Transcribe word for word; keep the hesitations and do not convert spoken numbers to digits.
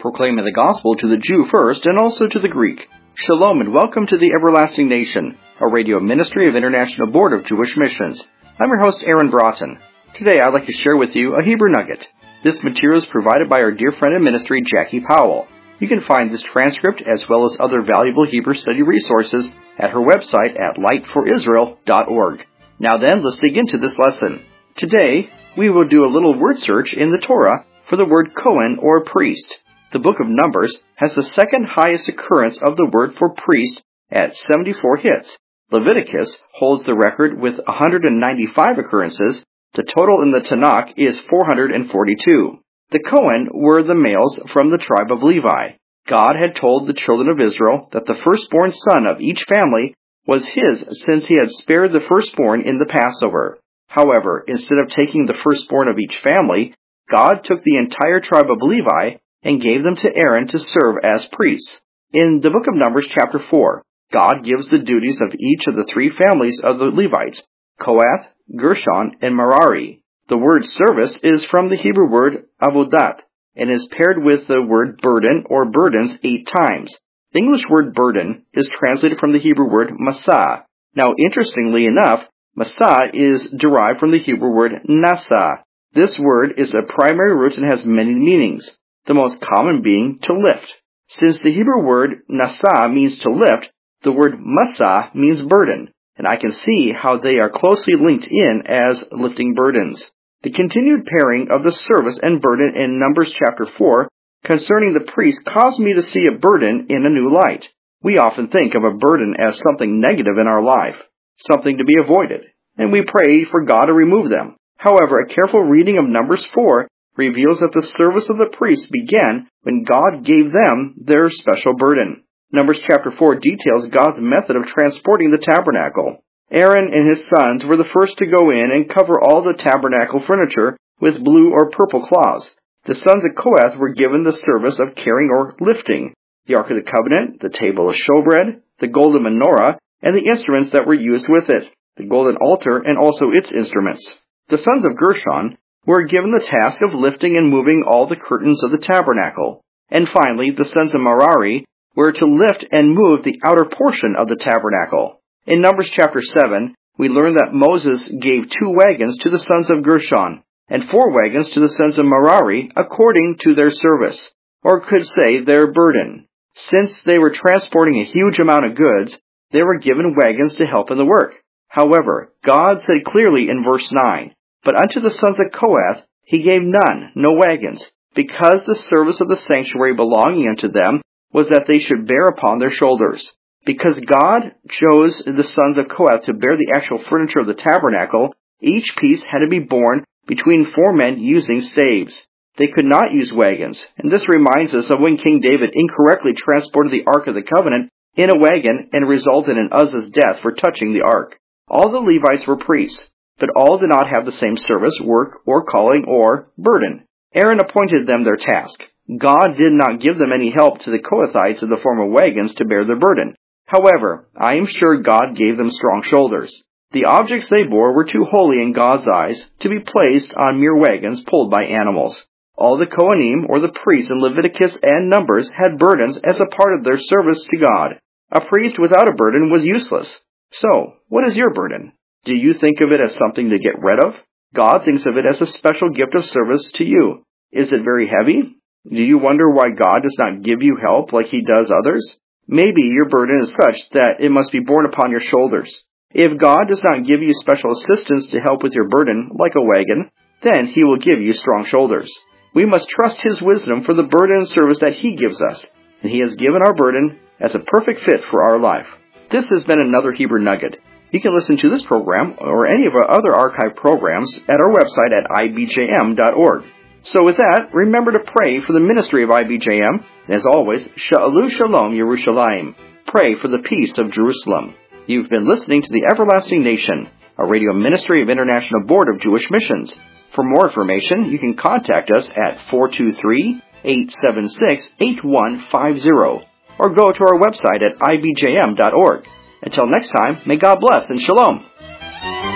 proclaiming the gospel to the Jew first and also to the Greek. Shalom and welcome to the Everlasting Nation, a radio ministry of International Board of Jewish Missions. I'm your host, Aaron Broughton. Today I'd like to share with you a Hebrew nugget. This material is provided by our dear friend in ministry, Jackie Powell. You can find this transcript as well as other valuable Hebrew study resources at her website at light for israel dot org. Now then, let's dig into this lesson. Today, we will do a little word search in the Torah for the word Kohen or priest. The book of Numbers has the second highest occurrence of the word for priest at seventy-four hits. Leviticus holds the record with one hundred ninety-five occurrences. The total in the Tanakh is four hundred forty-two. The Kohen were the males from the tribe of Levi. God had told the children of Israel that the firstborn son of each family was his since he had spared the firstborn in the Passover. However, instead of taking the firstborn of each family, God took the entire tribe of Levi and gave them to Aaron to serve as priests. In the book of Numbers chapter four, God gives the duties of each of the three families of the Levites, Kohath, Gershon, and Merari. The word service is from the Hebrew word avodat and is paired with the word burden or burdens eight times. The English word burden is translated from the Hebrew word masah. Now, interestingly enough, masah is derived from the Hebrew word nasa. This word is a primary root and has many meanings, the most common being to lift. Since the Hebrew word nasa means to lift, the word masah means burden, and I can see how they are closely linked in as lifting burdens. The continued pairing of the service and burden in Numbers chapter four concerning the priest caused me to see a burden in a new light. We often think of a burden as something negative in our life, something to be avoided, and we pray for God to remove them. However, a careful reading of Numbers four reveals that the service of the priests began when God gave them their special burden. Numbers chapter four details God's method of transporting the tabernacle. Aaron and his sons were the first to go in and cover all the tabernacle furniture with blue or purple cloths. The sons of Kohath were given the service of carrying or lifting the Ark of the Covenant, the table of showbread, the golden menorah, and the instruments that were used with it, the golden altar and also its instruments. The sons of Gershon were given the task of lifting and moving all the curtains of the tabernacle. And finally, the sons of Merari were to lift and move the outer portion of the tabernacle. In Numbers chapter seven, we learn that Moses gave two wagons to the sons of Gershon and four wagons to the sons of Merari according to their service, or could say their burden. Since they were transporting a huge amount of goods, they were given wagons to help in the work. However, God said clearly in verse nine, "But unto the sons of Kohath he gave none, no wagons, because the service of the sanctuary belonging unto them was that they should bear upon their shoulders." Because God chose the sons of Kohath to bear the actual furniture of the tabernacle, each piece had to be borne between four men using staves. They could not use wagons, and this reminds us of when King David incorrectly transported the Ark of the Covenant in a wagon and resulted in Uzzah's death for touching the Ark. All the Levites were priests, but all did not have the same service, work, or calling, or burden. Aaron appointed them their task. God did not give them any help to the Kohathites in the form of wagons to bear their burden. However, I am sure God gave them strong shoulders. The objects they bore were too holy in God's eyes to be placed on mere wagons pulled by animals. All the Kohanim, or the priests in Leviticus and Numbers, had burdens as a part of their service to God. A priest without a burden was useless. So, what is your burden? Do you think of it as something to get rid of? God thinks of it as a special gift of service to you. Is it very heavy? Do you wonder why God does not give you help like He does others? Maybe your burden is such that it must be borne upon your shoulders. If God does not give you special assistance to help with your burden, like a wagon, then He will give you strong shoulders. We must trust His wisdom for the burden and service that He gives us, and He has given our burden as a perfect fit for our life. This has been another Hebrew Nugget. You can listen to this program or any of our other archive programs at our website at I B J M dot org. So with that, remember to pray for the ministry of I B J M, and as always, Sha'alu Shalom Yerushalayim. Pray for the peace of Jerusalem. You've been listening to the Everlasting Nation, a radio ministry of International Board of Jewish Missions. For more information, you can contact us at four two three, eight seven six, eight one five zero or go to our website at I B J M dot org. Until next time, may God bless and Shalom.